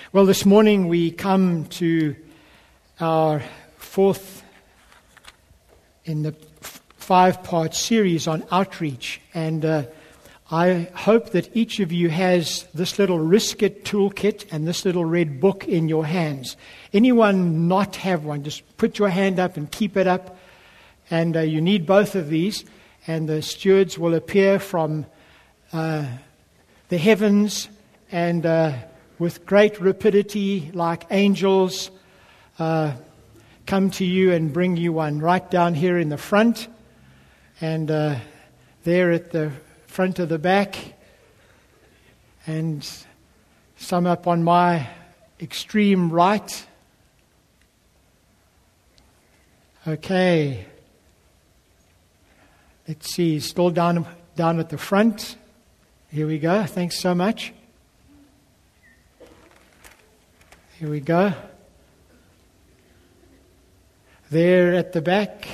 Well, this morning we come to our fourth in the five-part series on outreach, and I hope that each of you has this little Risk It toolkit and this little red book in your hands. Anyone not have one, just put your hand up and keep it up, and you need both of these, and the stewards will appear from the heavens and with great rapidity, like angels, come to you and bring you one right down here in the front, and there at the front of the back, and some up on my extreme right. Okay. Let's see, still down at the front. Here we go. Thanks so much. Here we go. There at the back.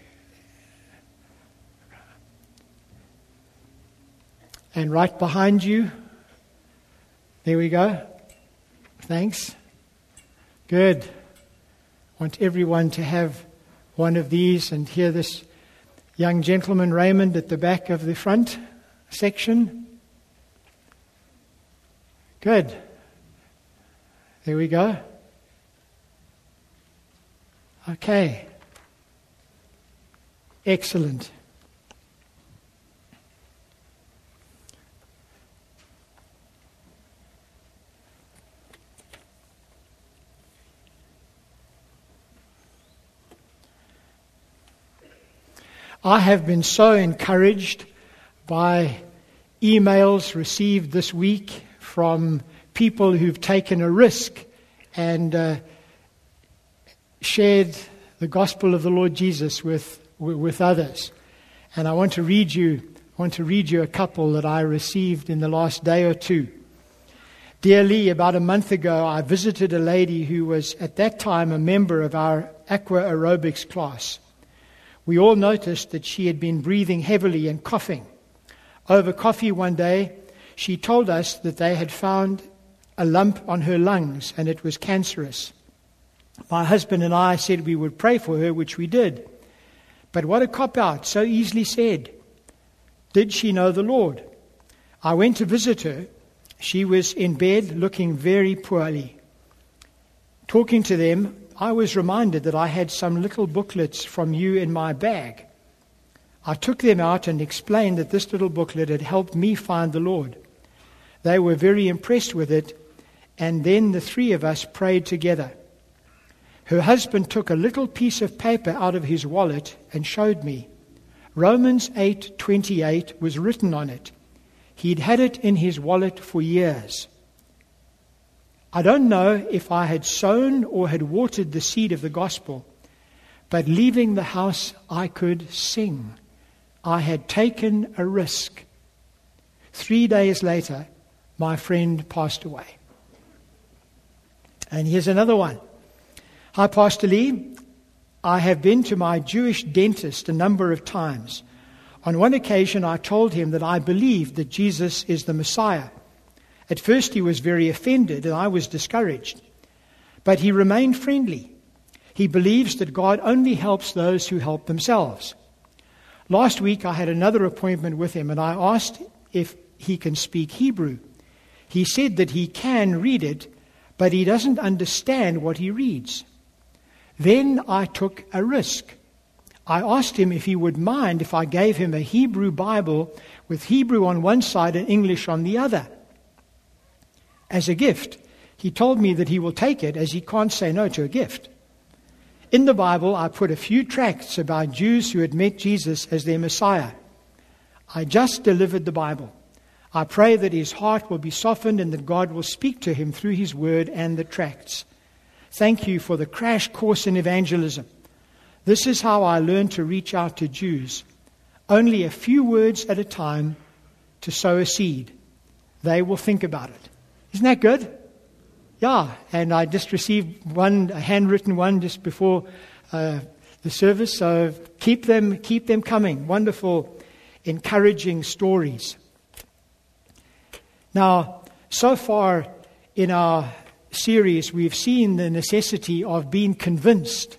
And right behind you. There we go. Thanks. Good. Want everyone to have one of these, and hear this young gentleman, Raymond, at the back of the front section. Good. There we go. Okay. Excellent. I have been so encouraged by emails received this week from people who've taken a risk and shared the gospel of the Lord Jesus with others. And I want to read you a couple that I received in the last day or two. Dear Lee, about a month ago, I visited a lady who was at that time a member of our aqua aerobics class. We all noticed that she had been breathing heavily and coughing. Over coffee one day, she told us that they had found a lump on her lungs and it was cancerous. My husband and I said we would pray for her, which we did. But what a cop-out, so easily said. Did she know the Lord? I went to visit her. She was in bed looking very poorly. Talking to them, I was reminded that I had some little booklets from you in my bag. I took them out and explained that this little booklet had helped me find the Lord. They were very impressed with it, and then the three of us prayed together. Her husband took a little piece of paper out of his wallet and showed me. Romans 8:28 was written on it. He'd had it in his wallet for years. I don't know if I had sown or had watered the seed of the gospel, but leaving the house I could sing. I had taken a risk. 3 days later, my friend passed away. And here's another one. Hi, Pastor Lee. I have been to my Jewish dentist a number of times. On one occasion, I told him that I believed that Jesus is the Messiah. At first, he was very offended, and I was discouraged. But he remained friendly. He believes that God only helps those who help themselves. Last week, I had another appointment with him, and I asked if he can speak Hebrew. He said that he can read it, but he doesn't understand what he reads. Then I took a risk. I asked him if he would mind if I gave him a Hebrew Bible with Hebrew on one side and English on the other. As a gift. He told me that he will take it, as he can't say no to a gift. In the Bible, I put a few tracts about Jews who had met Jesus as their Messiah. I just delivered the Bible. I pray that his heart will be softened and that God will speak to him through his word and the tracts. Thank you for the crash course in evangelism. This is how I learned to reach out to Jews. Only a few words at a time to sow a seed. They will think about it. Isn't that good? Yeah, and I just received one, a handwritten one just before the service. So keep them coming. Wonderful, encouraging stories. Now, so far in our series, we've seen the necessity of being convinced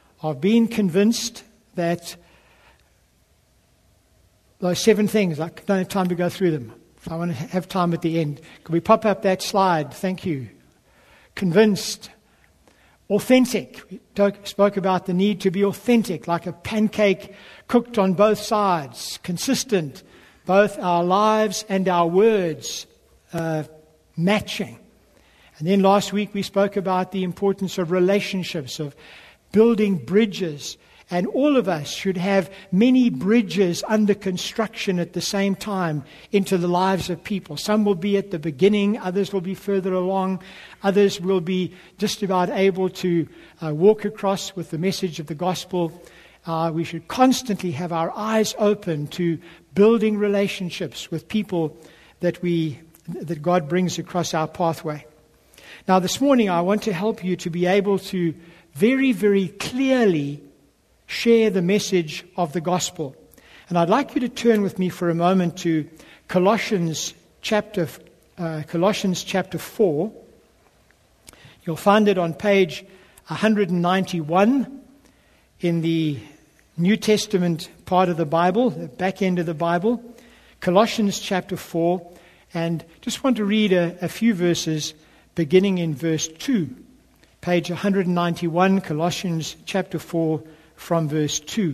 that those 7 things, I don't have time to go through them. I want to have time at the end. Could we pop up that slide? Thank you. Convinced. Authentic. We spoke about the need to be authentic, like a pancake cooked on both sides. Consistent. Both our lives and our words matching. And then last week we spoke about the importance of relationships, of building bridges. And all of us should have many bridges under construction at the same time into the lives of people. Some will be at the beginning, others will be further along, others will be just about able to walk across with the message of the gospel. We should constantly have our eyes open to building relationships with people that God brings across our pathway. Now this morning I want to help you to be able to very, very clearly share the message of the gospel. And I'd like you to turn with me for a moment to Colossians chapter 4. You'll find it on page 191 in the New Testament part of the Bible, the back end of the Bible. Colossians chapter 4. And just want to read a few verses beginning in verse 2. Page 191, Colossians chapter 4, from verse 2.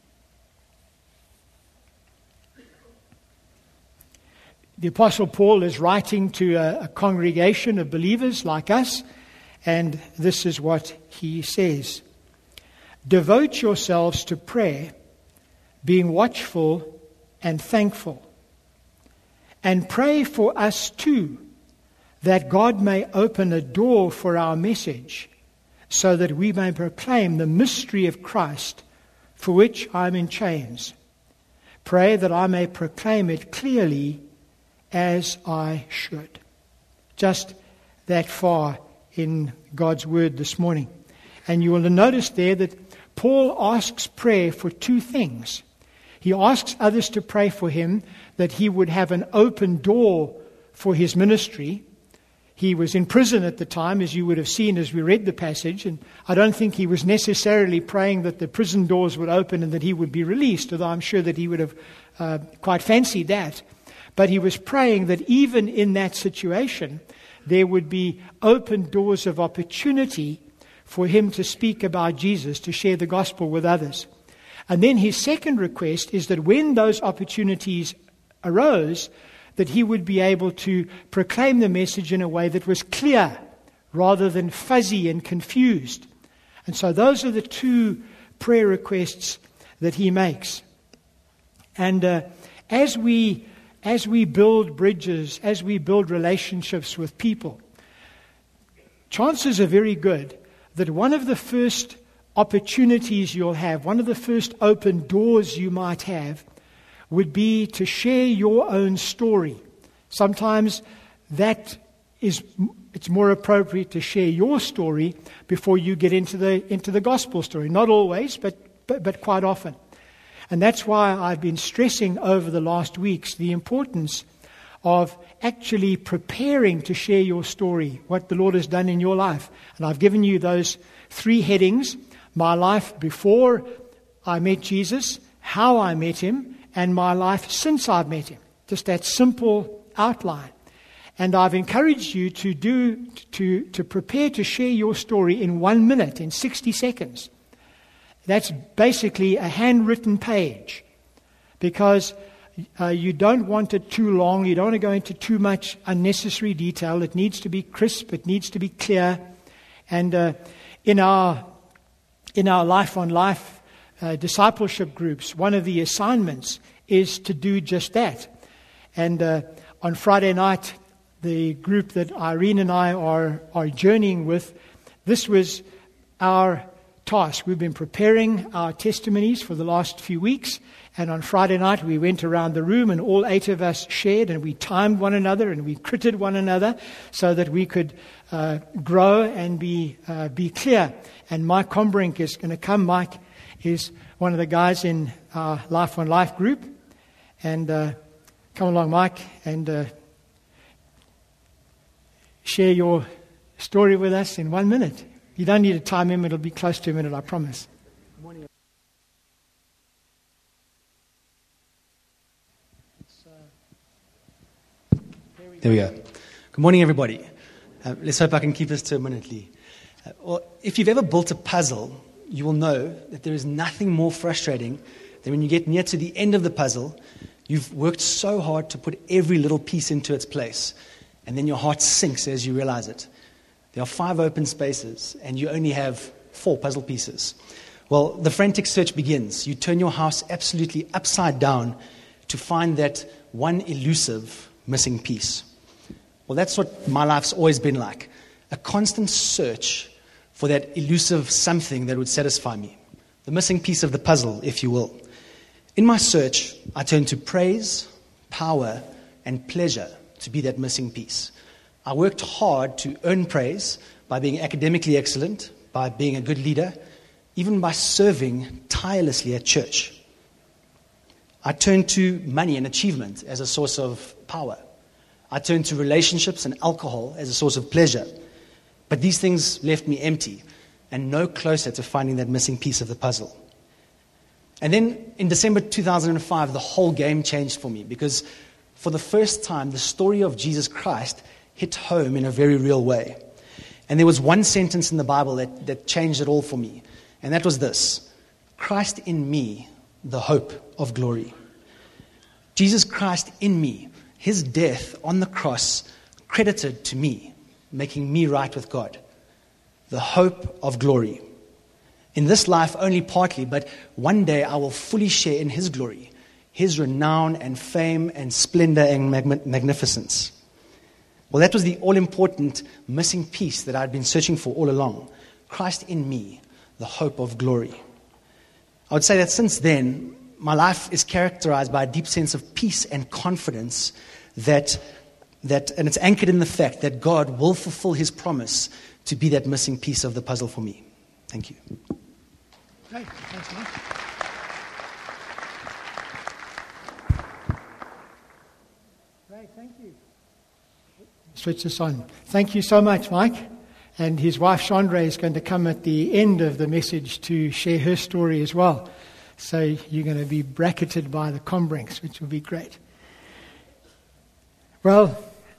The Apostle Paul is writing to a congregation of believers like us, and this is what he says. Devote yourselves to prayer, being watchful and thankful. And pray for us too, that God may open a door for our message, so that we may proclaim the mystery of Christ, for which I am in chains. Pray that I may proclaim it clearly as I should. Just that far in God's word this morning. And you will notice there that Paul asks prayer for 2 things. He asks others to pray for him that he would have an open door for his ministry. He was in prison at the time, as you would have seen as we read the passage, and I don't think he was necessarily praying that the prison doors would open and that he would be released, although I'm sure that he would have quite fancied that. But he was praying that even in that situation, there would be open doors of opportunity for him to speak about Jesus, to share the gospel with others. And then his second request is that when those opportunities arose, that he would be able to proclaim the message in a way that was clear rather than fuzzy and confused. And so those are the 2 prayer requests that he makes. And as we build bridges, as we build relationships with people, chances are very good that one of the first opportunities you'll have, one of the first open doors you might have, would be to share your own story. Sometimes it's more appropriate to share your story before you get into the gospel story. Not always, but quite often. And that's why I've been stressing over the last weeks the importance of actually preparing to share your story, what the Lord has done in your life. And I've given you those 3 headings: my life before I met Jesus, how I met him, and my life since I've met him. Just that simple outline. And I've encouraged you to prepare to share your story in 1 minute, in 60 seconds. That's basically a handwritten page, because you don't want it too long. You don't want to go into too much unnecessary detail. It needs to be crisp. It needs to be clear. And in our Life on Life discipleship groups, one of the assignments is to do just that. And on Friday night, the group that Irene and I are journeying with, this was our task. We've been preparing our testimonies for the last few weeks, and on Friday night we went around the room and all 8 of us shared, and we timed one another and we critted one another so that we could grow and be clear. And Mike Combrink is going to come. Mike is one of the guys in our Life on Life group. And come along, Mike, and share your story with us in 1 minute. You don't need to time him. It'll be close to a minute, I promise. There we go. Good morning, everybody. Let's hope I can keep this to a minute, Lee. If you've ever built a puzzle, you will know that there is nothing more frustrating than when you get near to the end of the puzzle, you've worked so hard to put every little piece into its place, and then your heart sinks as you realize it. There are 5 open spaces, and you only have 4 puzzle pieces. Well, the frantic search begins. You turn your house absolutely upside down to find that one elusive missing piece. Well, that's what my life's always been like. A constant search for that elusive something that would satisfy me. The missing piece of the puzzle, if you will. In my search, I turn to praise, power, and pleasure to be that missing piece. I worked hard to earn praise by being academically excellent, by being a good leader, even by serving tirelessly at church. I turned to money and achievement as a source of power. I turned to relationships and alcohol as a source of pleasure. But these things left me empty and no closer to finding that missing piece of the puzzle. And then in December 2005, the whole game changed for me because for the first time, the story of Jesus Christ hit home in a very real way. And there was one sentence in the Bible that changed it all for me. And that was this: Christ in me, the hope of glory. Jesus Christ in me, his death on the cross credited to me, making me right with God. The hope of glory. In this life, only partly, but one day I will fully share in his glory, his renown and fame and splendor and magnificence. Well, that was the all-important missing piece that I'd been searching for all along. Christ in me, the hope of glory. I would say that since then, my life is characterized by a deep sense of peace and confidence that and it's anchored in the fact that God will fulfill his promise to be that missing piece of the puzzle for me. Thank you. Great. Thanks, Mike. Great, thank you. Switch this on. Thank you so much, Mike. And his wife, Chandra, is going to come at the end of the message to share her story as well. So you're going to be bracketed by the Combrinks, which will be great. Well,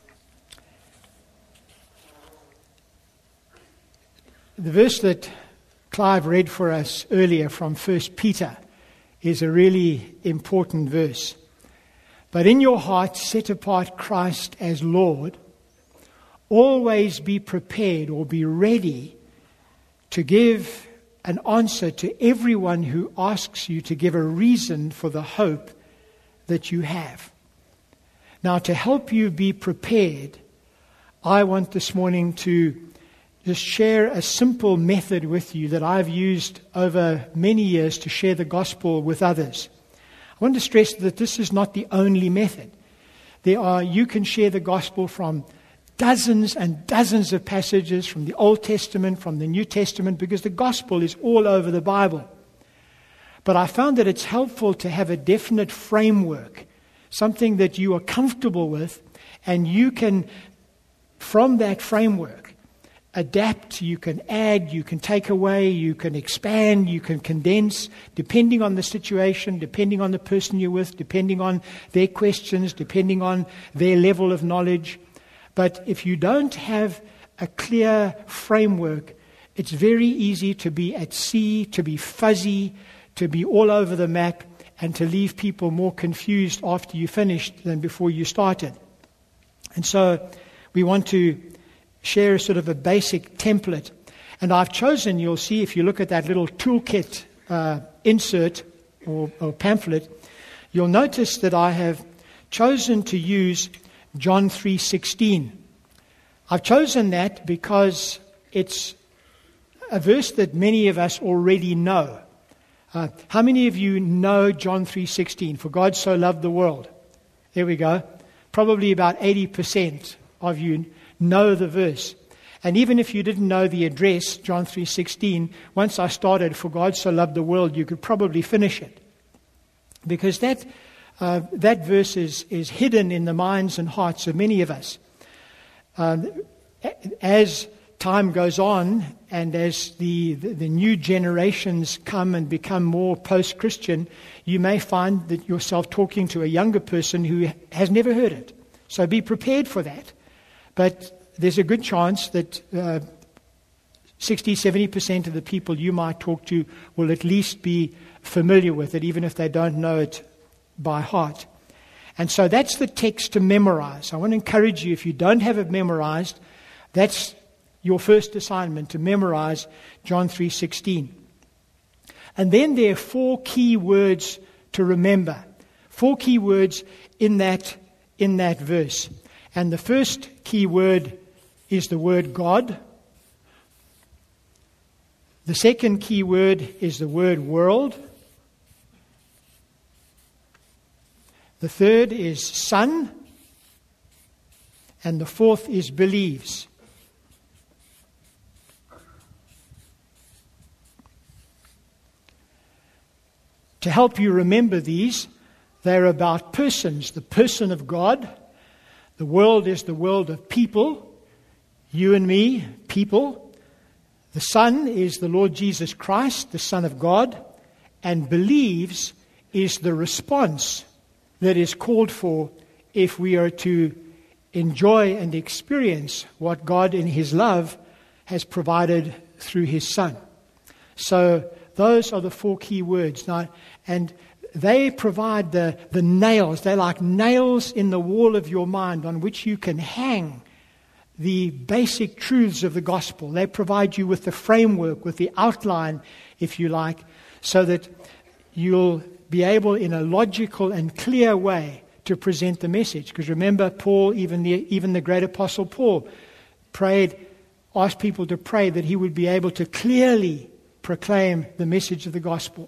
the verse that Clive read for us earlier from 1 Peter is a really important verse. But in your heart, set apart Christ as Lord. Always be prepared or be ready to give an answer to everyone who asks you to give a reason for the hope that you have. Now, to help you be prepared, I want this morning to just share a simple method with you that I've used over many years to share the gospel with others. I want to stress that this is not the only method. You can share the gospel from dozens and dozens of passages from the Old Testament, from the New Testament, because the gospel is all over the Bible. But I found that it's helpful to have a definite framework, something that you are comfortable with, and you can, from that framework, adapt, you can add, you can take away, you can expand, you can condense, depending on the situation, depending on the person you're with, depending on their questions, depending on their level of knowledge. But if you don't have a clear framework, it's very easy to be at sea, to be fuzzy, to be all over the map, and to leave people more confused after you finished than before you started. And so we want to share sort of a basic template. And I've chosen, you'll see if you look at that little toolkit insert or pamphlet, you'll notice that I have chosen to use John 3:16. I've chosen that because it's a verse that many of us already know. How many of you know John 3:16? For God so loved the world. There we go. Probably about 80% of you know the verse. And even if you didn't know the address, John 3:16, once I started, for God so loved the world, you could probably finish it. Because that verse is hidden in the minds and hearts of many of us. As time goes on, and as the new generations come and become more post-Christian, you may find that yourself talking to a younger person who has never heard it. So be prepared for that. But there's a good chance that 60-70% of the people you might talk to will at least be familiar with it, even if they don't know it by heart. And so that's the text to memorize. I want to encourage you, if you don't have it memorized, that's your first assignment, to memorize John 3:16. And then there are 4 key words to remember. 4 key words in that verse. And the first key word is the word God. The second key word is the word world. The third is son. And the fourth is believes. To help you remember these, they're about persons. The person of God. The world is the world of people. You and me, people. The Son is the Lord Jesus Christ, the Son of God. And believes is the response that is called for if we are to enjoy and experience what God in His love has provided through His Son. So those are the 4 key words. Now, and they provide the nails. They're like nails in the wall of your mind on which you can hang the basic truths of the gospel. They provide you with the framework, with the outline, if you like, so that you'll be able in a logical and clear way to present the message. Because remember, Paul, even the great apostle Paul, asked people to pray that he would be able to clearly proclaim the message of the gospel.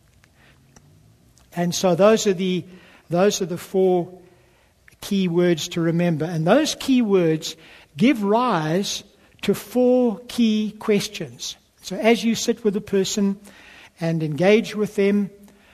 And so those are the 4 key words to remember. And those key words give rise to 4 key questions. So as you sit with a person and engage with them,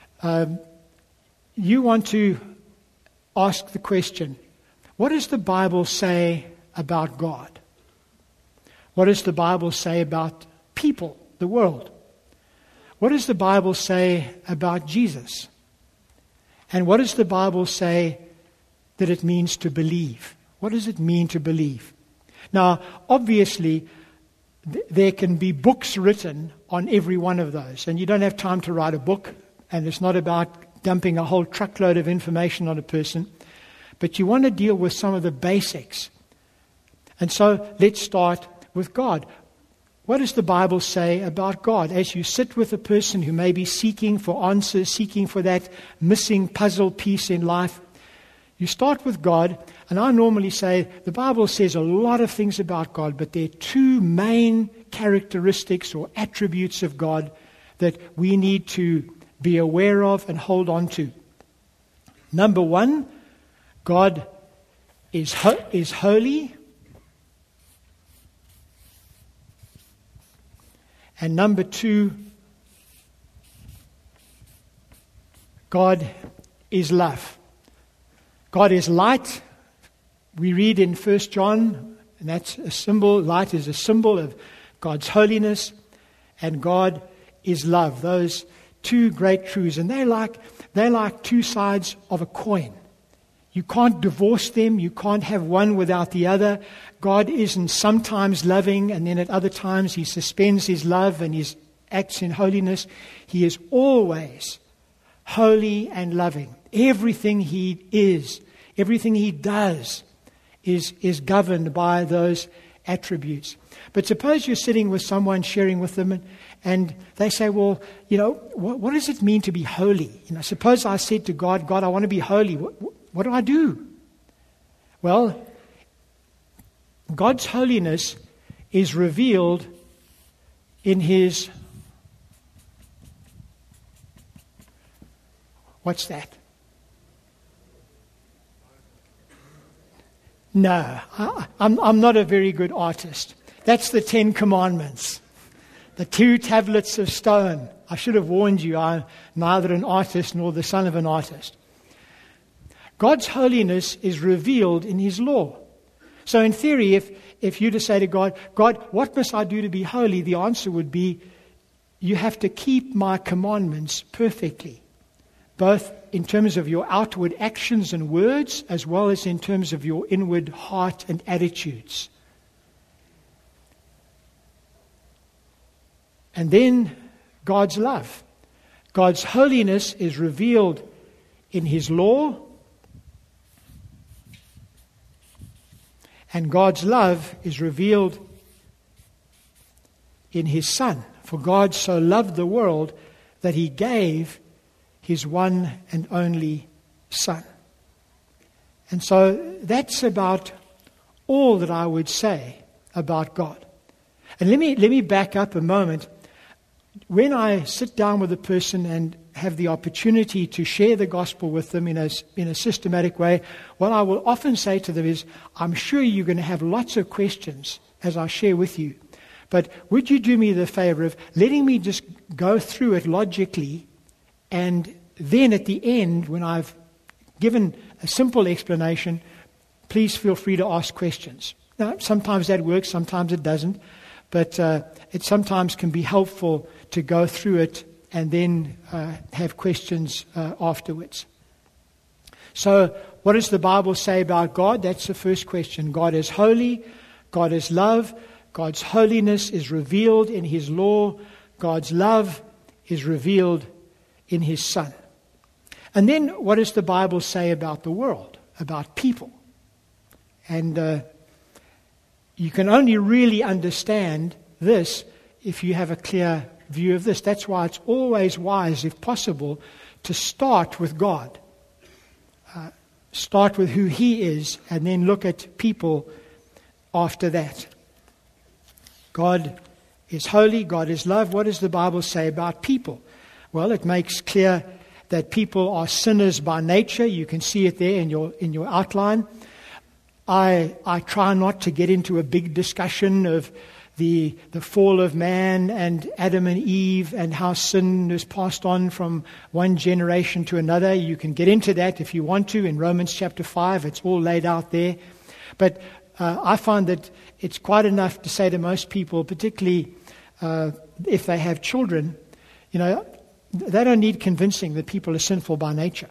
you want to ask the question, what does the Bible say about God? What does the Bible say about people, the world? What does the Bible say about Jesus? And what does the Bible say that it means to believe? What does it mean to believe? Now, obviously, there can be books written on every one of those. And you don't have time to write a book. And it's not about dumping a whole truckload of information on a person. But you want to deal with some of the basics. And so let's start with God. What does the Bible say about God? As you sit with a person who may be seeking for answers, seeking for that missing puzzle piece in life, you start with God. And I normally say the Bible says a lot of things about God, but there are 2 main characteristics or attributes of God that we need to be aware of and hold on to. Number 1, God is holy. And number 2, God is love. God is light. We read in 1 John, and that's a symbol, light is a symbol of God's holiness, and God is love. Those 2 great truths, and they're like 2 sides of a coin. You can't divorce them. You can't have one without the other. God isn't sometimes loving and then at other times He suspends His love and He acts in holiness. He is always holy and loving. Everything He is, everything He does is governed by those attributes. But suppose you're sitting with someone, sharing with them, and they say, well, what does it mean to be holy? Suppose I said to God, I want to be holy. What do I do? Well, God's holiness is revealed in His... What's that? No, I'm not a very good artist. That's the 10 Commandments. The 2 tablets of stone. I should have warned you, I'm neither an artist nor the son of an artist. God's holiness is revealed in His law. So in theory, if you to say to God, God, what must I do to be holy? The answer would be, you have to keep my commandments perfectly, both in terms of your outward actions and words, as well as in terms of your inward heart and attitudes. And then God's love. God's holiness is revealed in His law, and God's love is revealed in His Son. For God so loved the world that He gave His one and only Son. And so that's about all that I would say about God. And let me back up a moment. When I sit down with a person and have the opportunity to share the gospel with them in a systematic way, what I will often say to them is, I'm sure you're going to have lots of questions as I share with you. But would you do me the favor of letting me just go through it logically, and then at the end, when I've given a simple explanation, please feel free to ask questions. Now, sometimes that works, sometimes it doesn't, but it sometimes can be helpful to go through it and then have questions afterwards. So, what does the Bible say about God? That's the first question. God is holy. God is love. God's holiness is revealed in His law. God's love is revealed in His Son. And then what does the Bible say about the world, about people? And you can only really understand this if you have a clear view of this. That's why it's always wise, if possible, to start with God. Start with who He is, and then look at people after that. God is holy, God is love. What does the Bible say about people? Well, it makes clear that people are sinners by nature. You can see it there in your outline. I try not to get into a big discussion of the fall of man and Adam and Eve and how sin is passed on from one generation to another. You can get into that if you want to in Romans chapter 5. It's all laid out there. But I find that it's quite enough to say to most people, particularly if they have children, they don't need convincing that people are sinful by nature.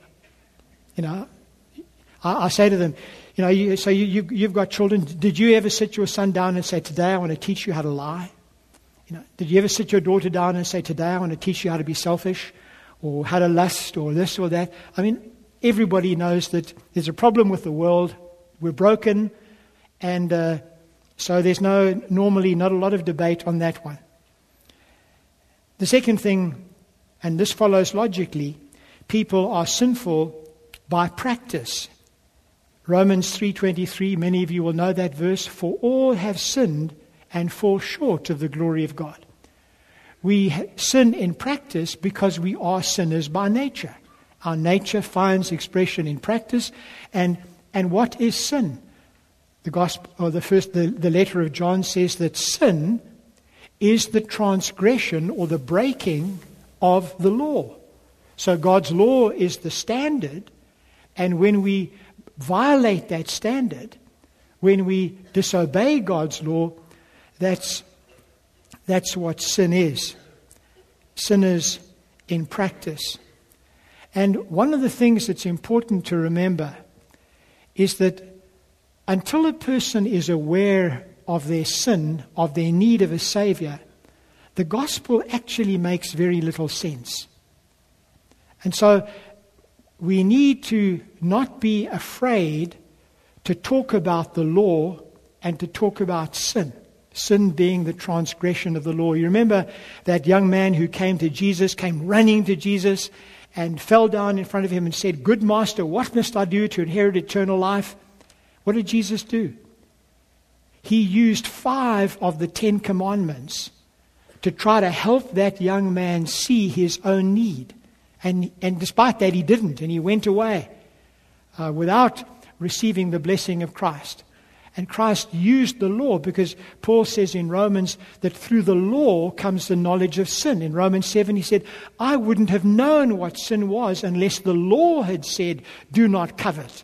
I say to them, you've got children. Did you ever sit your son down and say, today I want to teach you how to lie? Did you ever sit your daughter down and say, today I want to teach you how to be selfish, or how to lust, or this or that? I mean, everybody knows that there's a problem with the world. We're broken, and so there's normally not a lot of debate on that one. The second thing, and this follows logically, people are sinful by practice. Romans 3:23, many of you will know that verse, for all have sinned and fall short of the glory of God. We sin in practice because we are sinners by nature. Our nature finds expression in practice. And what is sin? The gospel, or the letter of John says that sin is the transgression or the breaking of the law. So God's law is the standard, and when we violate that standard, when we disobey God's law, that's what sin is. Sinners in practice. And one of the things that's important to remember is that until a person is aware of their sin, of their need of a Savior, the gospel actually makes very little sense. And so we need to not be afraid to talk about the law and to talk about sin. Sin being the transgression of the law. You remember that young man who came running to Jesus and fell down in front of him and said, "Good master, what must I do to inherit eternal life?" What did Jesus do? He used 5 of the 10 commandments to try to help that young man see his own need. And despite that, he didn't, and he went away without receiving the blessing of Christ. And Christ used the law, because Paul says in Romans that through the law comes the knowledge of sin. In Romans 7 he said, I wouldn't have known what sin was unless the law had said, do not covet.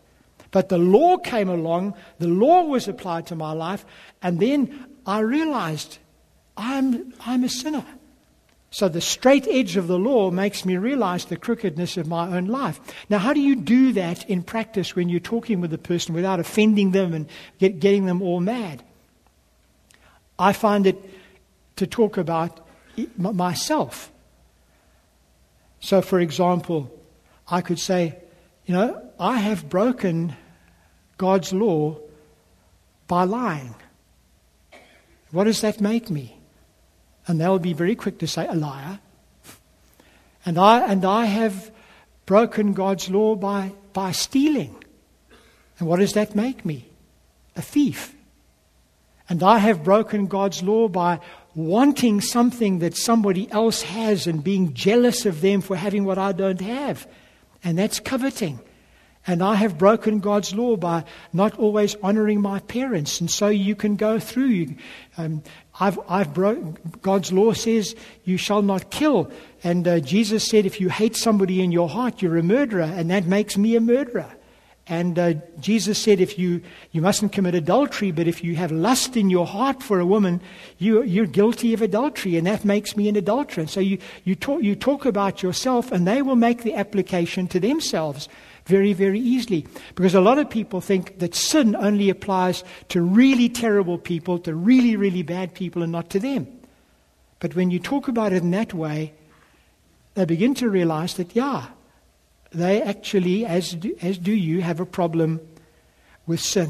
But the law came along, the law was applied to my life, and then I realized I'm a sinner. So the straight edge of the law makes me realize the crookedness of my own life. Now, how do you do that in practice when you're talking with a person without offending them and getting them all mad? I find it to talk about myself. So, for example, I could say, I have broken God's law by lying. What does that make me? And they'll be very quick to say, a liar. And I have broken God's law by stealing. And what does that make me? A thief. And I have broken God's law by wanting something that somebody else has and being jealous of them for having what I don't have. And that's coveting. And I have broken God's law by not always honoring my parents. And so you can go through. I've broken God's law says you shall not kill. And Jesus said if you hate somebody in your heart, you're a murderer. And that makes me a murderer. And Jesus said you mustn't commit adultery, but if you have lust in your heart for a woman, you're guilty of adultery, and that makes me an adulterer. And so you talk about yourself, and they will make the application to themselves very, very easily. Because a lot of people think that sin only applies to really terrible people, to really, really bad people, and not to them. But when you talk about it in that way, they begin to realize that, they actually, as do you, have a problem with sin.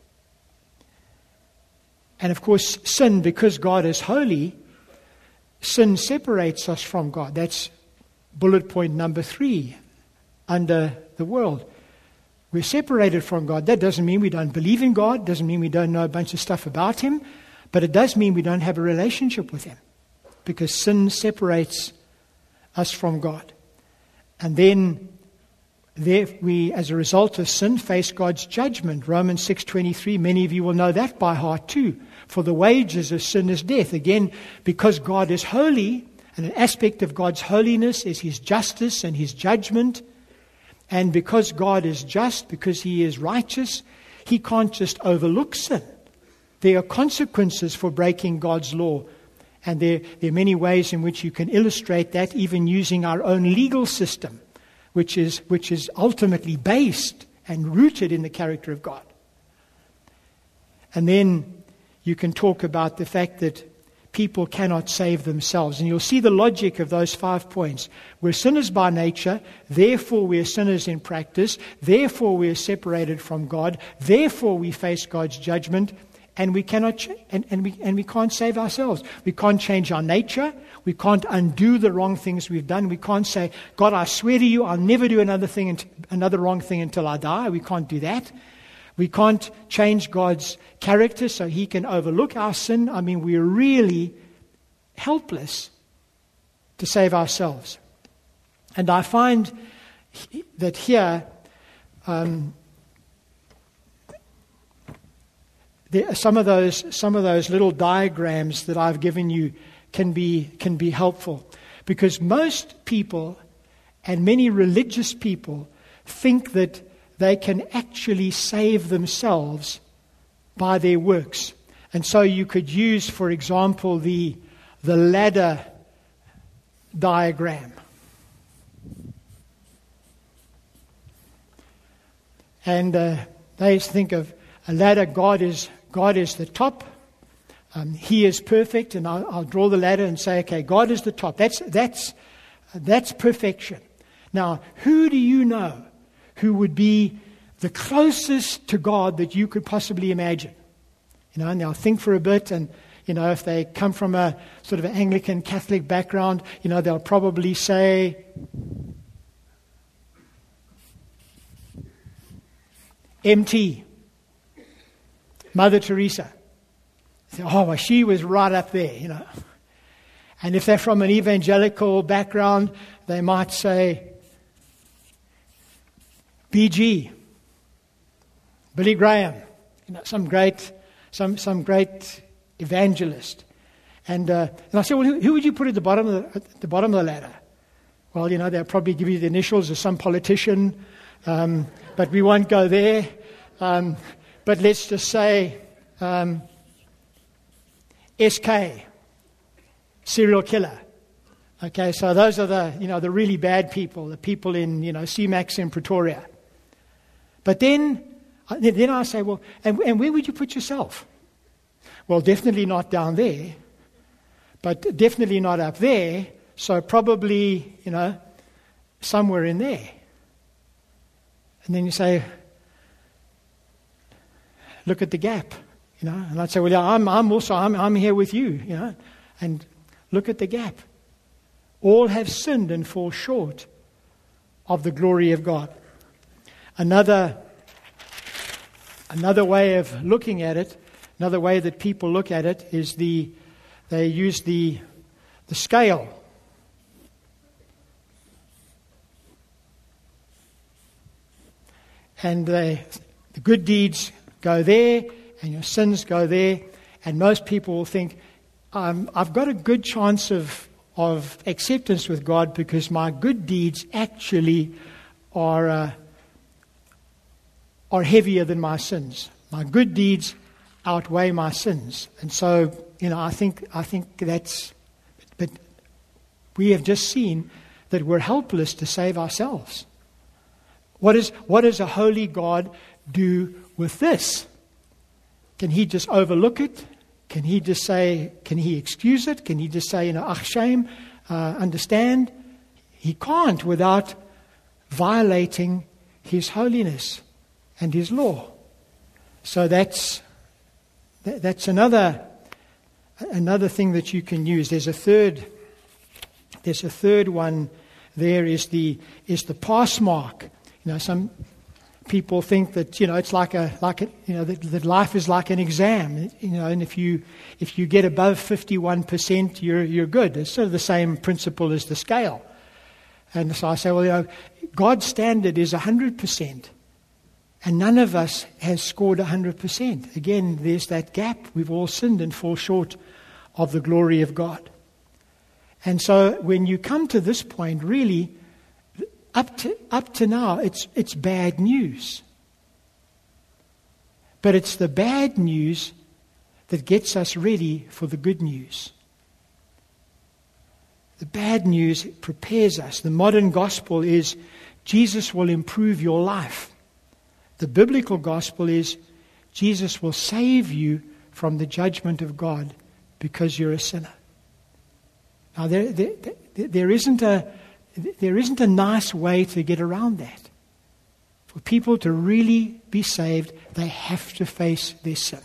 And of course, sin, because God is holy, sin separates us from God. That's bullet point number 3 under the world. We're separated from God. That doesn't mean we don't believe in God, doesn't mean we don't know a bunch of stuff about Him, but it does mean we don't have a relationship with Him, because sin separates us from God. And then there we, as a result of sin, face God's judgment. Romans 6:23, many of you will know that by heart too. For the wages of sin is death. Again, because God is holy, and an aspect of God's holiness is His justice and His judgment. And because God is just, because He is righteous, He can't just overlook sin. There are consequences for breaking God's law. And there are many ways in which you can illustrate that, even using our own legal system, which is ultimately based and rooted in the character of God. And then you can talk about the fact that people cannot save themselves. And you'll see the logic of those 5 points. We're sinners by nature, therefore we're sinners in practice, therefore we're separated from God, therefore we face God's judgment, and we cannot we can't save ourselves. We can't change our nature. We can't undo the wrong things we've done. We can't say, God, I swear to you, I'll never do another wrong thing until I die. We can't do that. We can't change God's character so He can overlook our sin. I mean, we're really helpless to save ourselves. And I find that here, some of those little diagrams that I've given you can be helpful, because most people and many religious people think that they can actually save themselves by their works. And so you could use, for example, the ladder diagram. And they think of a ladder. God is the top. He is perfect, and I'll draw the ladder and say, okay, God is the top. That's perfection. Now, who do you know who would be the closest to God that you could possibly imagine? Now think for a bit, and if they come from a sort of an Anglican Catholic background, they'll probably say MT, Mother Teresa. Well, she was right up there, And if they're from an evangelical background, they might say BG, Billy Graham, some great evangelist. And I said, well, who would you put at the bottom of the ladder? Well, they'll probably give you the initials of some politician, but we won't go there. but let's just say SK, serial killer. Okay, so those are the really bad people, the people in C-Max in Pretoria. But then I say, well, and where would you put yourself? Well, definitely not down there, but definitely not up there. So probably somewhere in there. And then you say, look at the gap, And I'd say, well, yeah, I'm here with you, and look at the gap. All have sinned and fall short of the glory of God. Another way of looking at it, another way that people look at it is they use the scale. And the good deeds go there, and your sins go there. And most people will think, I've got a good chance of acceptance with God because my good deeds actually are heavier than my sins. My good deeds outweigh my sins. And so, I think that's... But we have just seen that we're helpless to save ourselves. What does a holy God do with this? Can he just overlook it? Can he just say, can he excuse it? Can he just say, ach, shame, understand? He can't without violating his holiness and his law. So that's another thing that you can use. There's a third one. There is the pass mark. Some people think that it's that life is like an exam. And if you get above 51%, you're good. It's sort of the same principle as the scale. And so I say, well, God's standard is 100%, and none of us has scored 100%. Again, there's that gap. We've all sinned and fall short of the glory of God. And so when you come to this point, really, up to now, it's bad news. But it's the bad news that gets us ready for the good news. The bad news prepares us. The modern gospel is Jesus will improve your life. The biblical gospel is Jesus will save you from the judgment of God because you're a sinner. Now, there isn't a nice way to get around that. For people to really be saved, they have to face their sin.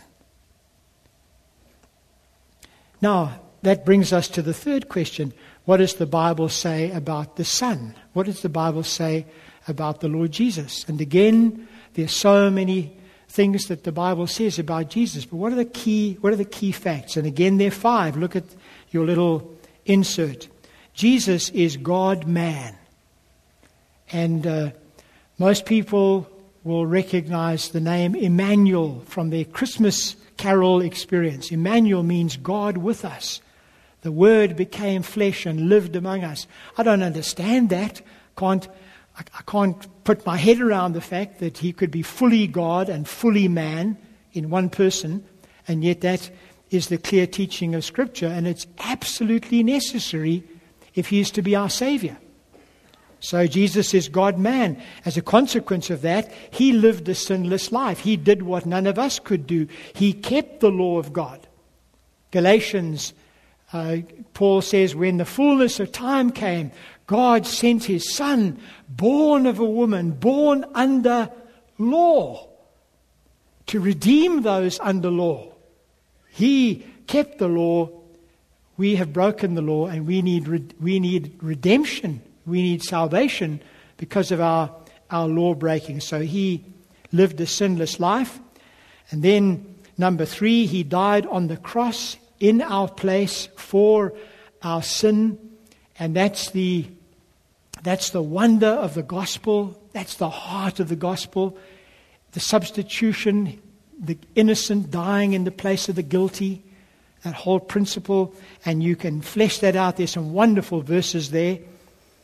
Now, that brings us to the third question. What does the Bible say about the Son? What does the Bible say about the Lord Jesus? And again, there's so many things that the Bible says about Jesus. But what are the key facts? And again, there are 5. Look at your little insert. Jesus is God-man. And most people will recognize the name Emmanuel from their Christmas carol experience. Emmanuel means God with us. The Word became flesh and lived among us. I don't understand that. I can't put my head around the fact that he could be fully God and fully man in one person, and yet that is the clear teaching of Scripture, and it's absolutely necessary if he is to be our Savior. So Jesus is God-man. As a consequence of that, he lived a sinless life. He did what none of us could do. He kept the law of God. Galatians, Paul says, when the fullness of time came, God sent his Son, born of a woman, born under law, to redeem those under law. He kept the law. We have broken the law, and we need redemption. We need salvation because of our law breaking. So he lived a sinless life. And then, number 3, he died on the cross in our place for our sin. And that's the wonder of the gospel. That's the heart of the gospel. The substitution, the innocent dying in the place of the guilty. That whole principle. And you can flesh that out. There's some wonderful verses there.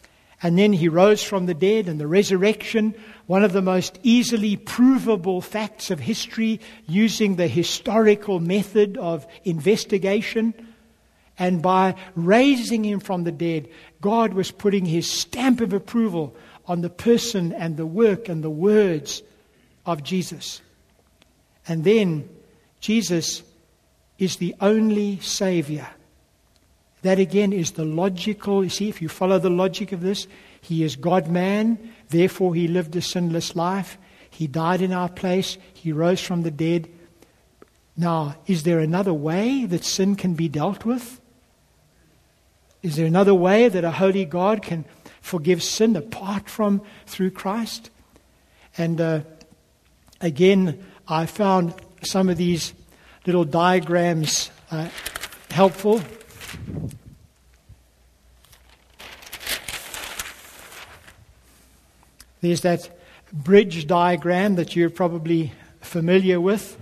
And then he rose from the dead, and the resurrection, one of the most easily provable facts of history using the historical method of investigation. And by raising him from the dead, God was putting his stamp of approval on the person and the work and the words of Jesus. And then Jesus is the only Savior. That again is the logical, you see, if you follow the logic of this, he is God-man, therefore he lived a sinless life. He died in our place, he rose from the dead. Now, is there another way that sin can be dealt with? Is there another way that a holy God can forgive sin apart from through Christ? And again, I found some of these little diagrams helpful. There's that bridge diagram that you're probably familiar with.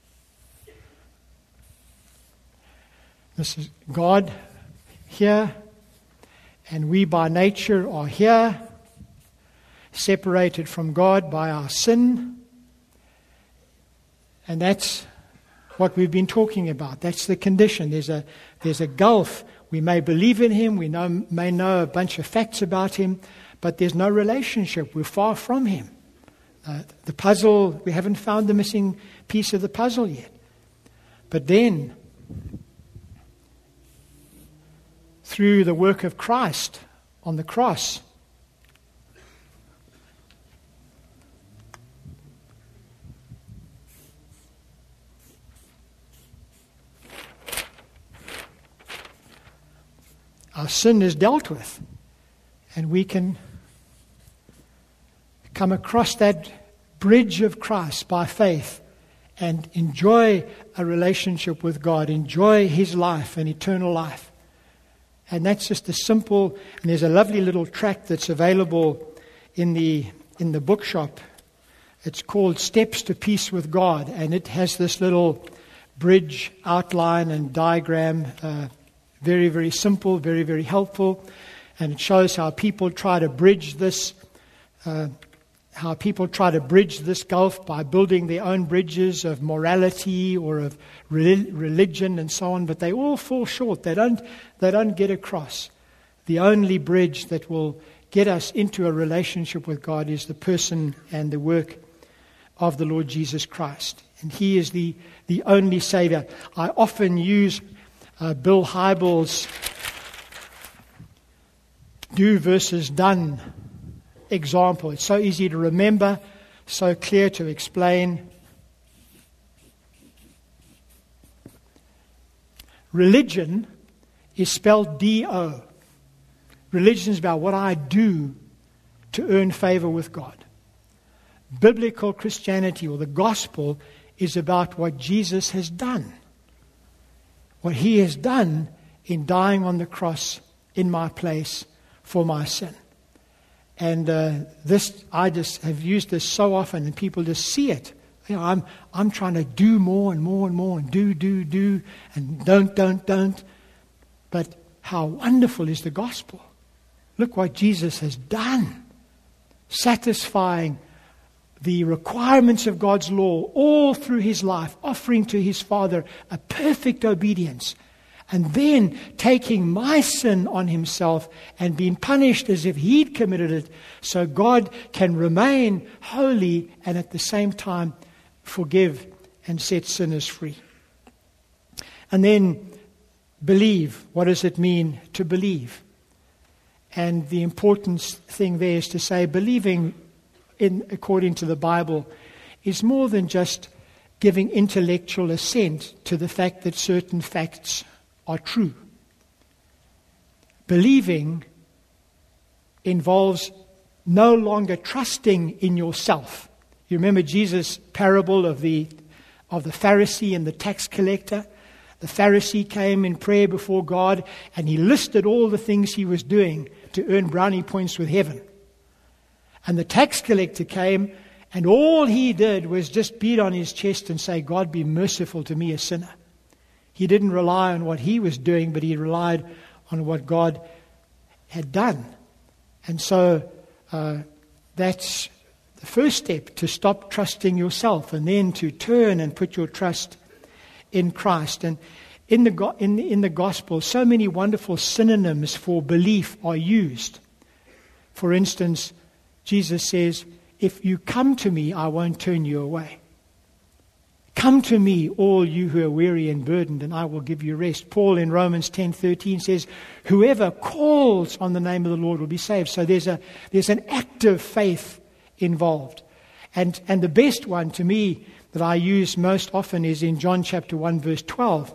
This is God here, and we by nature are here, separated from God by our sin. And that's what we've been talking about. That's the condition. There's a gulf. We may believe in him, we may know a bunch of facts about him, but there's no relationship. We're far from him. The puzzle, we haven't found the missing piece of the puzzle yet. But then, through the work of Christ on the cross, our sin is dealt with, and we can come across that bridge of Christ by faith and enjoy a relationship with God, enjoy his life and eternal life. And that's just a simple, and there's a lovely little tract that's available in the bookshop. It's called Steps to Peace with God, and it has this little bridge outline and diagram, very, very simple, very, very helpful. And it shows how people try to bridge this gulf by building their own bridges of morality or of religion and so on. But they all fall short. They don't get across. The only bridge that will get us into a relationship with God is the person and the work of the Lord Jesus Christ. And he is the only Savior. I often use Bill Hybels' do versus done example. It's so easy to remember, so clear to explain. Religion is spelled D-O. Religion is about what I do to earn favor with God. Biblical Christianity, or the gospel, is about what Jesus has done. What he has done in dying on the cross in my place for my sin. And I just have used this so often, and people just see it. You know, I'm trying to do more and more and more, and do, and don't. But how wonderful is the gospel? Look what Jesus has done, satisfying the requirements of God's law all through his life, offering to his Father a perfect obedience, and then taking my sin on himself and being punished as if he'd committed it, so God can remain holy and at the same time forgive and set sinners free. And then believe. What does it mean to believe? And the important thing there is to say believing according to the Bible is more than just giving intellectual assent to the fact that certain facts are true. Believing involves no longer trusting in yourself. You remember Jesus' parable of the Pharisee and the tax collector? The Pharisee came in prayer before God, and he listed all the things he was doing to earn brownie points with heaven. And the tax collector came, and all he did was just beat on his chest and say, God, be merciful to me, a sinner. He didn't rely on what he was doing, but he relied on what God had done. And so that's the first step, to stop trusting yourself and then to turn and put your trust in Christ. And in the gospel, so many wonderful synonyms for belief are used. For instance, Jesus says, if you come to me, I won't turn you away. Come to me, all you who are weary and burdened, and I will give you rest. Paul in Romans 10:13 says, whoever calls on the name of the Lord will be saved. So there's an active faith involved. And the best one to me that I use most often is in John chapter 1 verse 12.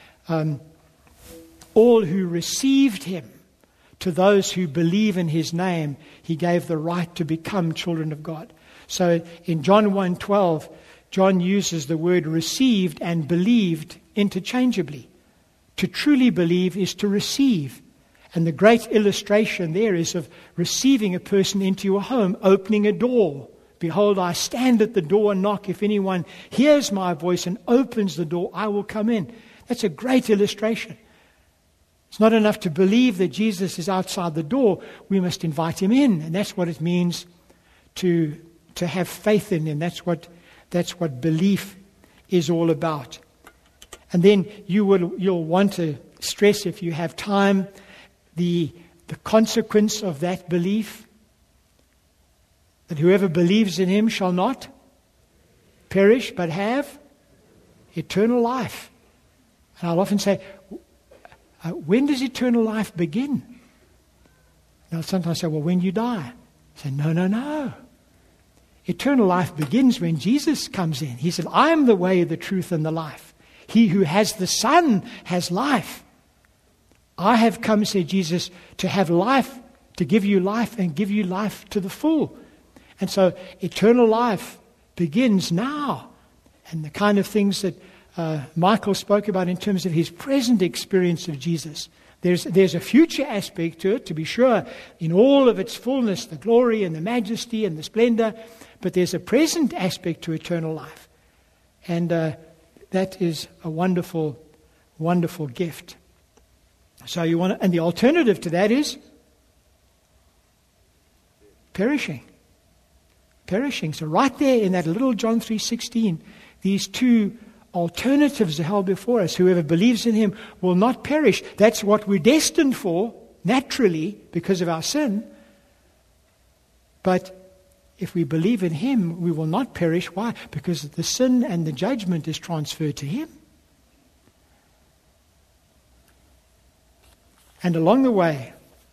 All who received him, to those who believe in his name, he gave the right to become children of God. So in John 1:12, John uses the word received and believed interchangeably. To truly believe is to receive. And the great illustration there is of receiving a person into your home, opening a door. Behold, I stand at the door and knock. If anyone hears my voice and opens the door, I will come in. That's a great illustration. It's not enough to believe that Jesus is outside the door. We must invite him in. And that's what it means to have faith in him. That's what belief is all about. And then you'll want to stress, if you have time, the consequence of that belief. That whoever believes in him shall not perish, but have eternal life. And I'll often say, when does eternal life begin? Now, sometimes I say, well, when you die. I say, no. Eternal life begins when Jesus comes in. He said, I am the way, the truth, and the life. He who has the Son has life. I have come, said Jesus, to have life, to give you life and give you life to the full. And so eternal life begins now. And the kind of things that Michael spoke about in terms of his present experience of Jesus. There's a future aspect to it, to be sure, in all of its fullness, the glory and the majesty and the splendor. But there's a present aspect to eternal life. And that is a wonderful, wonderful gift. So and the alternative to that is perishing. So right there in that little John 3:16, these two alternatives are held before us. Whoever believes in him will not perish. That's what we're destined for, naturally, because of our sin. But if we believe in him, we will not perish. Why? Because the sin and the judgment is transferred to him. And along the way,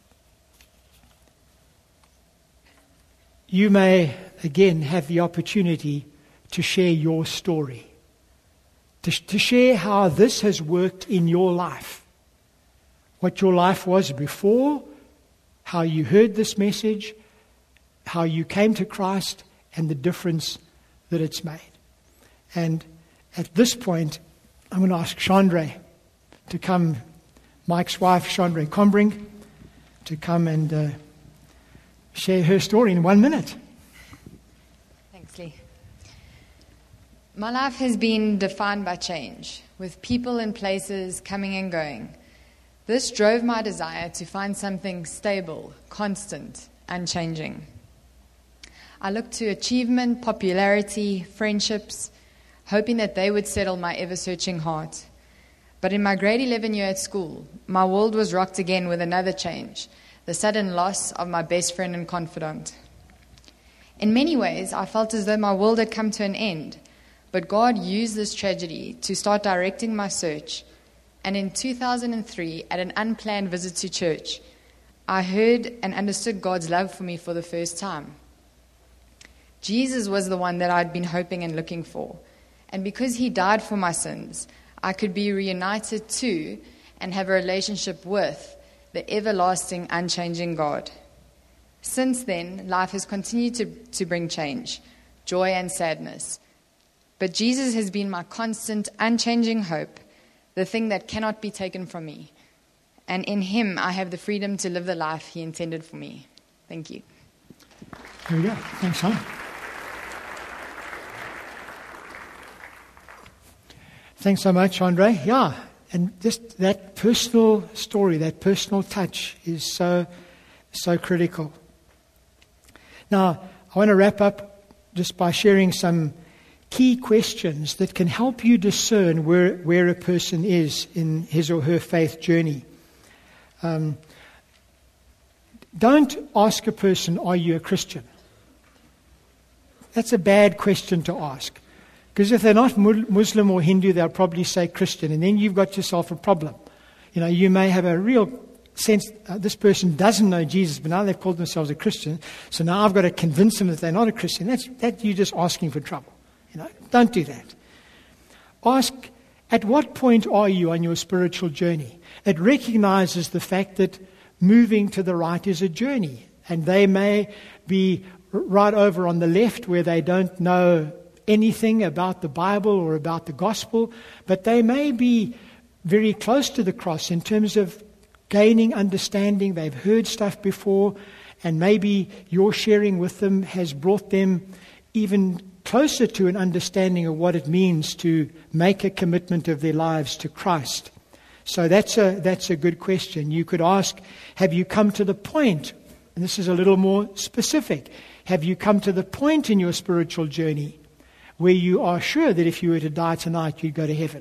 you may again have the opportunity to share your story. To share how this has worked in your life. What your life was before, how you heard this message, how you came to Christ, and the difference that it's made. And at this point, I'm going to ask Chandra to come, Mike's wife, Chandra Combring, to come and share her story in 1 minute. Thanks, Lee. My life has been defined by change, with people and places coming and going. This drove my desire to find something stable, constant, unchanging. I looked to achievement, popularity, friendships, hoping that they would settle my ever-searching heart. But in my grade 11 year at school, my world was rocked again with another change, the sudden loss of my best friend and confidant. In many ways, I felt as though my world had come to an end, but God used this tragedy to start directing my search. And in 2003, at an unplanned visit to church, I heard and understood God's love for me for the first time. Jesus was the one that I'd been hoping and looking for. And because he died for my sins, I could be reunited to and have a relationship with the everlasting, unchanging God. Since then, life has continued to bring change, joy and sadness. But Jesus has been my constant, unchanging hope, the thing that cannot be taken from me. And in him, I have the freedom to live the life he intended for me. Thank you. There we go. Thanks, Simon. Thanks so much, Andre. Yeah, and just that personal story, that personal touch is so critical. Now, I want to wrap up just by sharing some key questions that can help you discern where a person is in his or her faith journey. Don't ask a person, are you a Christian? That's a bad question to ask. Because if they're not Muslim or Hindu, they'll probably say Christian, and then you've got yourself a problem. You may have a real sense this person doesn't know Jesus, but now they've called themselves a Christian, so now I've got to convince them that they're not a Christian. That you're just asking for trouble. Don't do that. Ask, at what point are you on your spiritual journey? It recognizes the fact that moving to the right is a journey, and they may be right over on the left where they don't know anything about the Bible or about the gospel, but they may be very close to the cross in terms of gaining understanding. They've heard stuff before, and maybe your sharing with them has brought them even closer to an understanding of what it means to make a commitment of their lives to Christ. So that's a good question. You could ask, have you come to the point, and this is a little more specific, have you come to the point in your spiritual journey where you are sure that if you were to die tonight, you'd go to heaven?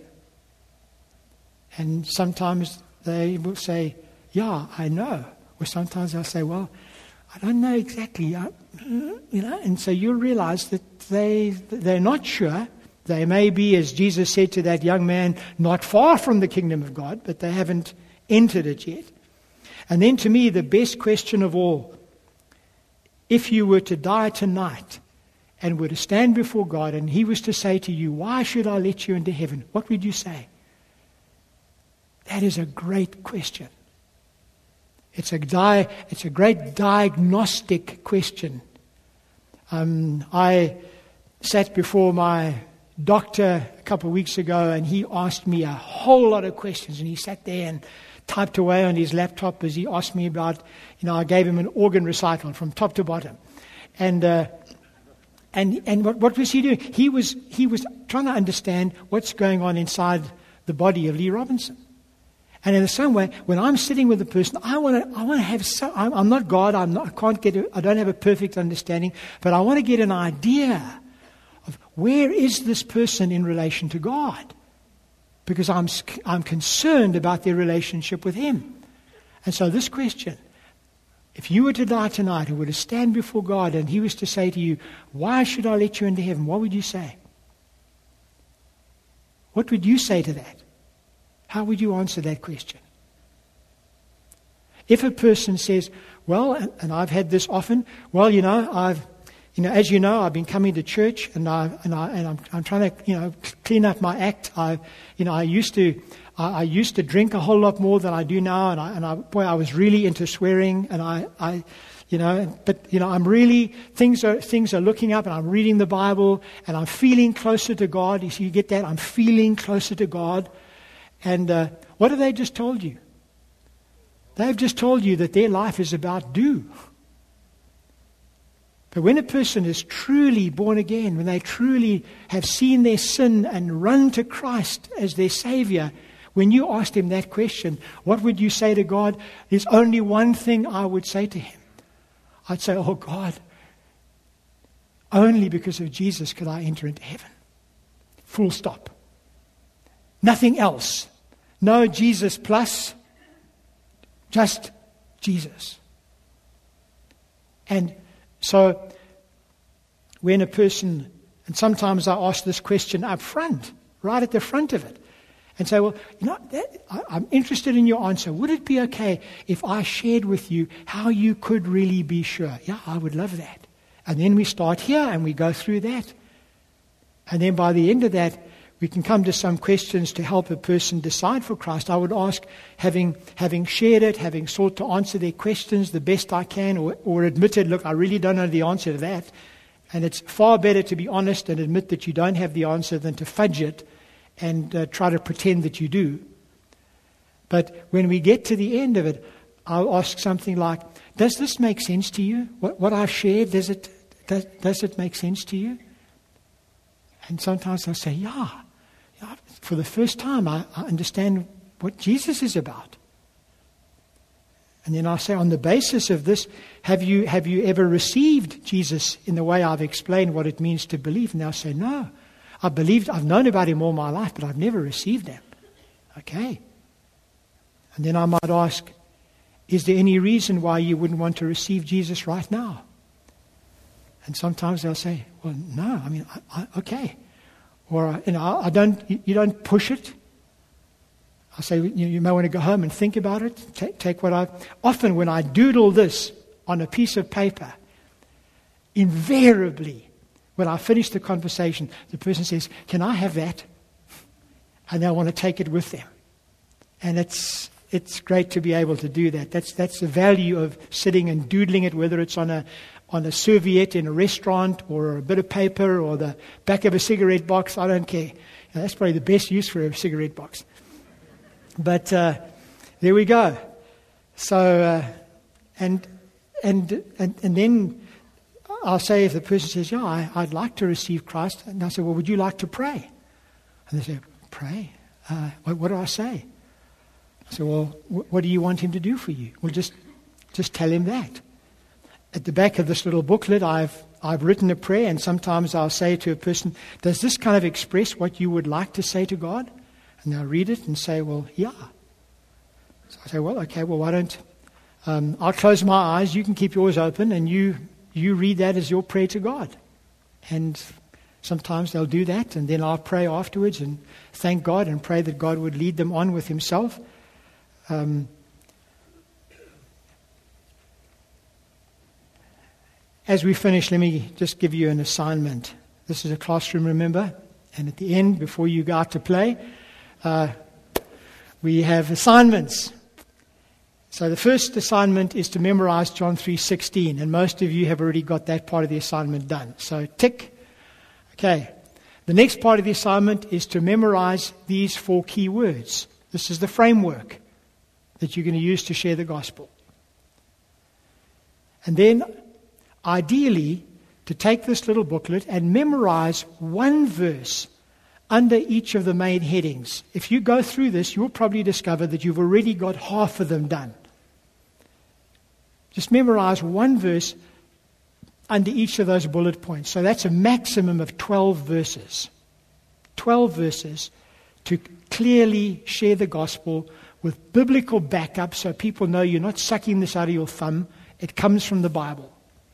And sometimes they will say, yeah, I know. Or sometimes they'll say, well, I don't know exactly. And so you'll realize that they're not sure. They may be, as Jesus said to that young man, not far from the kingdom of God, but they haven't entered it yet. And then to me, the best question of all, if you were to die tonight and were to stand before God and He was to say to you, why should I let you into heaven? What would you say? That is a great question. It's a great diagnostic question. I sat before my doctor a couple of weeks ago, and he asked me a whole lot of questions, and he sat there and typed away on his laptop as he asked me about, I gave him an organ recital from top to bottom. And what was he doing? He was trying to understand what's going on inside the body of Lee Robinson. And in the same way, when I'm sitting with a person, I want to have some. I'm not God. I don't have a perfect understanding, but I want to get an idea of where is this person in relation to God, because I'm concerned about their relationship with Him. And so this question: if you were to die tonight and were to stand before God, and He was to say to you, "Why should I let you into heaven?" What would you say? What would you say to that? How would you answer that question? If a person says, well, and I've had this often, well, as you know, I've been coming to church, and I'm trying to, clean up my act. I used to drink a whole lot more than I do now, I was really into swearing, and I'm really, things are looking up, and I'm reading the Bible, and I'm feeling closer to God. You get that? I'm feeling closer to God. And what have they just told you? They've just told you that their life is about do. But when a person is truly born again, when they truly have seen their sin and run to Christ as their Savior, when you asked Him that question, what would you say to God? There's only one thing I would say to Him. I'd say, oh God, only because of Jesus could I enter into heaven. Full stop. Nothing else. No Jesus plus, just Jesus. And so when a person, and sometimes I ask this question up front, right at the front of it, and say, well, I'm interested in your answer. Would it be okay if I shared with you how you could really be sure? Yeah, I would love that. And then we start here and we go through that. And then by the end of that, we can come to some questions to help a person decide for Christ. I would ask, having shared it, having sought to answer their questions the best I can, or admitted, look, I really don't know the answer to that. And it's far better to be honest and admit that you don't have the answer than to fudge it and try to pretend that you do. But when we get to the end of it, I'll ask something like, does this make sense to you? What I've shared, does it make sense to you? And sometimes I'll say, yeah, for the first time I understand what Jesus is about. And then I say, on the basis of this, have you ever received Jesus in the way I've explained what it means to believe? And they'll say, no. I've known about him all my life, but I've never received him. Okay. And then I might ask, is there any reason why you wouldn't want to receive Jesus right now? And sometimes they'll say, well, no, okay. Or, you don't push it. I say, you may want to go home and think about it. Take often when I doodle this on a piece of paper, invariably, when I finish the conversation, the person says, can I have that? And they'll want to take it with them. And it's great to be able to do that. That's the value of sitting and doodling it, whether it's on a serviette in a restaurant or a bit of paper or the back of a cigarette box. I don't care. That's probably the best use for a cigarette box. But there we go. So and then I'll say, if the person says, yeah, I'd like to receive Christ, and I say, well, would you like to pray? And they say, pray? What do I say? I say, well, what do you want him to do for you? Well, just tell him that. At the back of this little booklet, I've written a prayer, and sometimes I'll say to a person, does this kind of express what you would like to say to God? And they'll read it and say, well, yeah. So I say, well, okay, well, why don't I'll close my eyes, you can keep yours open, and you read that as your prayer to God. And sometimes they'll do that, and then I'll pray afterwards and thank God and pray that God would lead them on with himself. As we finish, let me just give you an assignment. This is a classroom, remember? And at the end, before you go out to play, we have assignments. So the first assignment is to memorize John 3:16, and most of you have already got that part of the assignment done. So tick. Okay. The next part of the assignment is to memorize these 4 key words. This is the framework that you're going to use to share the gospel. And then, ideally, to take this little booklet and memorize one verse under each of the main headings. If you go through this, you'll probably discover that you've already got half of them done. Just memorize one verse under each of those bullet points. So that's a maximum of 12 verses. 12 verses to clearly share the gospel with biblical backup so people know you're not sucking this out of your thumb. It comes from the Bible.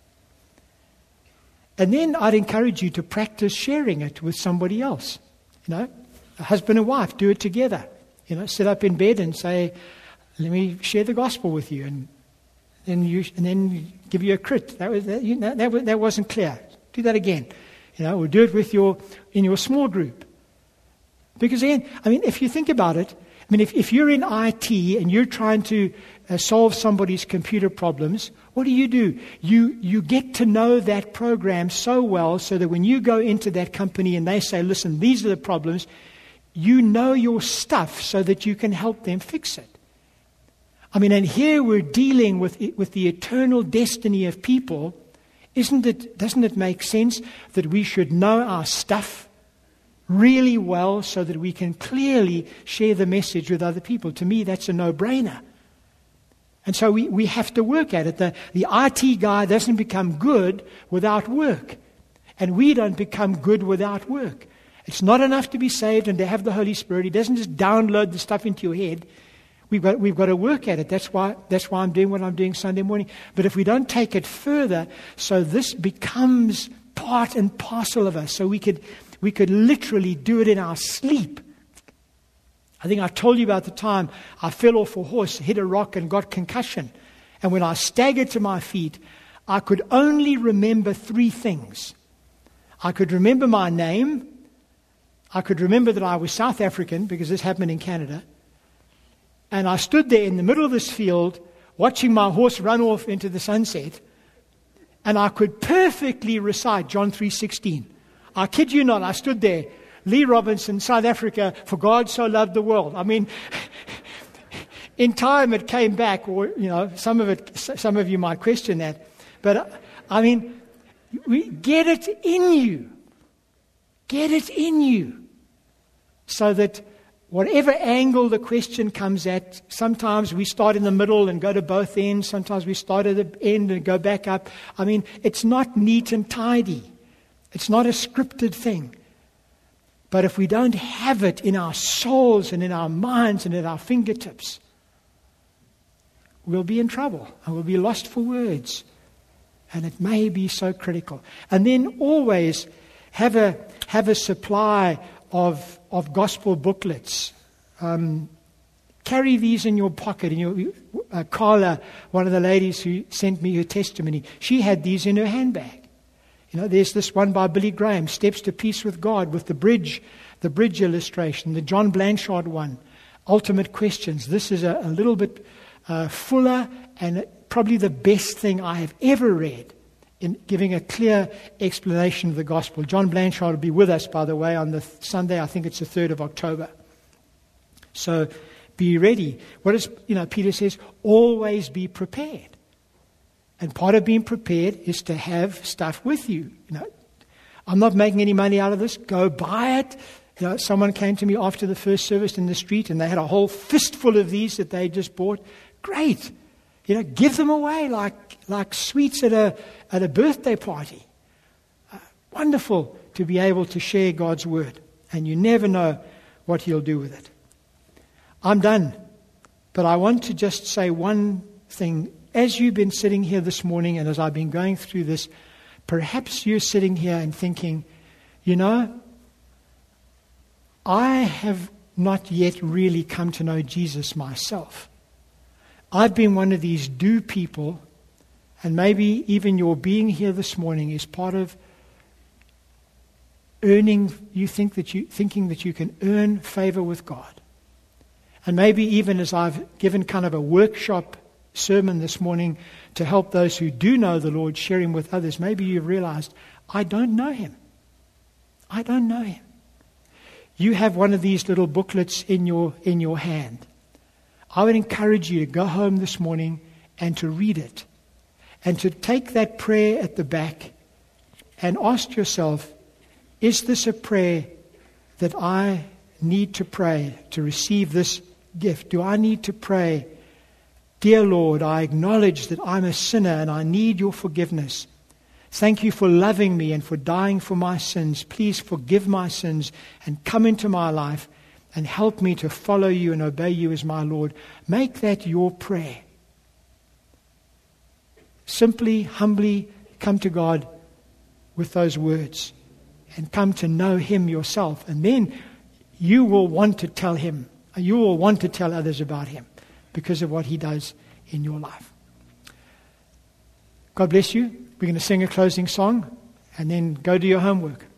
And then I'd encourage you to practice sharing it with somebody else. A husband and wife, do it together. Sit up in bed and say, let me share the gospel with you. And then give you a crit. That wasn't clear. Do that again. Or do it in your small group. Because then, if you think about it, if you're in IT and you're trying to solve somebody's computer problems, what do? You get to know that program so well so that when you go into that company and they say, listen, these are the problems, you know your stuff so that you can help them fix it. And here we're dealing with the eternal destiny of people. Doesn't it make sense that we should know our stuff really well so that we can clearly share the message with other people? To me, that's a no-brainer. And so we have to work at it. The IT guy doesn't become good without work. And we don't become good without work. It's not enough to be saved and to have the Holy Spirit. He doesn't just download the stuff into your head. We've got to work at it. That's why I'm doing what I'm doing Sunday morning. But if we don't take it further, so this becomes part and parcel of us, so we could literally do it in our sleep. I think I told you about the time I fell off a horse, hit a rock and got concussion. And when I staggered to my feet, I could only remember 3 things. I could remember my name. I could remember that I was South African because this happened in Canada. And I stood there in the middle of this field watching my horse run off into the sunset. And I could perfectly recite John 3:16. I kid you not, I stood there. Lee Robinson, South Africa, for God so loved the world. In time it came back, or some of you might question that. But we get it in you. Get it in you. So that whatever angle the question comes at, sometimes we start in the middle and go to both ends. Sometimes we start at the end and go back up. I mean, it's not neat and tidy. It's not a scripted thing. But if we don't have it in our souls and in our minds and at our fingertips, we'll be in trouble and we'll be lost for words. And it may be so critical. And then always have a supply of gospel booklets. Carry these in your pocket. Carla, one of the ladies who sent me her testimony, she had these in her handbag. There's this one by Billy Graham, Steps to Peace with God, with the bridge illustration, the John Blanchard one, Ultimate Questions. This is a little bit fuller and probably the best thing I have ever read in giving a clear explanation of the gospel. John Blanchard will be with us, by the way, on the Sunday. I think it's the 3rd of October. So be ready. What is, Peter says, always be prepared. And part of being prepared is to have stuff with you. I'm not making any money out of this. Go buy it. Someone came to me after the first service in the street and they had a whole fistful of these that they just bought. Great. Give them away like sweets at a birthday party. Wonderful to be able to share God's word. And you never know what He'll do with it. I'm done. But I want to just say one thing. As you've been sitting here this morning and as I've been going through this, perhaps you're sitting here and thinking, I have not yet really come to know Jesus myself. I've been one of these do people, and maybe even your being here this morning is part of thinking that you can earn favor with God. And maybe even as I've given kind of a workshop sermon this morning to help those who do know the Lord share Him with others, maybe you've realized, I don't know Him. I don't know Him. You have one of these little booklets in your hand. I would encourage you to go home this morning and to read it and to take that prayer at the back and ask yourself, is this a prayer that I need to pray to receive this gift? Do I need to pray, dear Lord, I acknowledge that I'm a sinner and I need your forgiveness. Thank you for loving me and for dying for my sins. Please forgive my sins and come into my life and help me to follow you and obey you as my Lord. Make that your prayer. Simply, humbly come to God with those words and come to know Him yourself. And then you will want to tell Him, you will want to tell others about Him because of what He does in your life. God bless you. We're going to sing a closing song and then go do your homework.